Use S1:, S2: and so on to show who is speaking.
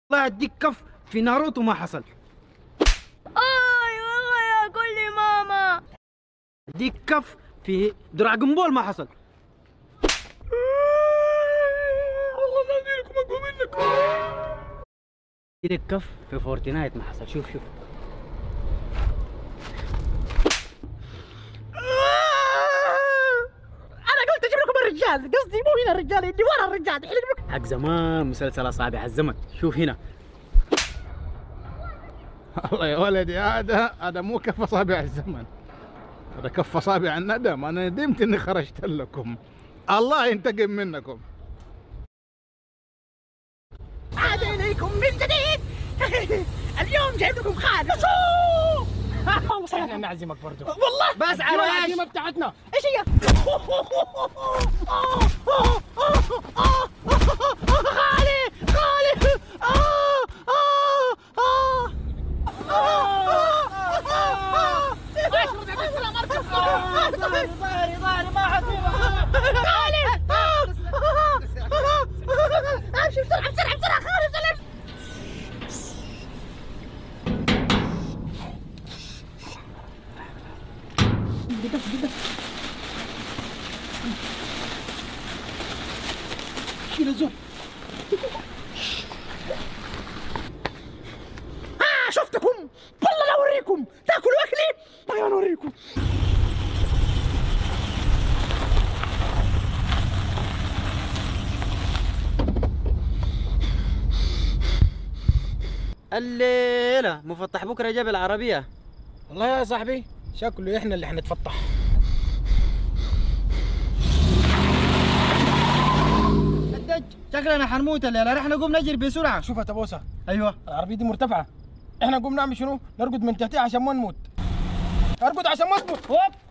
S1: والله اديك كف في ناروتو ما حصل.
S2: والله يا كل ماما.
S1: اديك كف في دراغون بول ما حصل.
S3: والله ما ادري لكم اقوى منكم.
S1: اديك كف في فورتنايت ما حصل. شوف
S2: انا قلت اجيب لكم الرجال، قصدي مو هنا الرجال اللي ورا الرجال.
S1: حق زمان مسلسل اصابع الزمن. شوف هنا.
S3: الله يا ولدي، هذا مو كف اصابع الزمن، هذا كف اصابع الندم. انا ندمت اني خرجت لكم، الله ينتقم منكم.
S2: عاد اليكم من جديد. اليوم جايب لكم خالد. شوف
S4: احنا نعزمك برضه
S2: والله
S1: بس على ايش؟
S4: العزيمه بتاعتنا.
S2: ايش هي؟ خالي امشي بسرعه بسرعه بسرعه. خالي بسرعه.
S1: كذا زوم.
S2: شفتكم والله لا اوريكم. تاكلوا اكلي. طيب اوريكم.
S1: الليلة مفتح بكرة جاب العربية.
S4: والله يا صاحبي شكله احنا اللي حنتفتح.
S1: الدج شكلنا حنموت الليلة. رح نقوم نجري بسرعة.
S4: شوف يا تبوسه،
S1: ايوه
S4: العربيه دي مرتفعه، احنا نقوم نعمل شنو؟ نرقد من تحتها عشان ما نموت. ارقد عشان ما تموت.
S1: هوب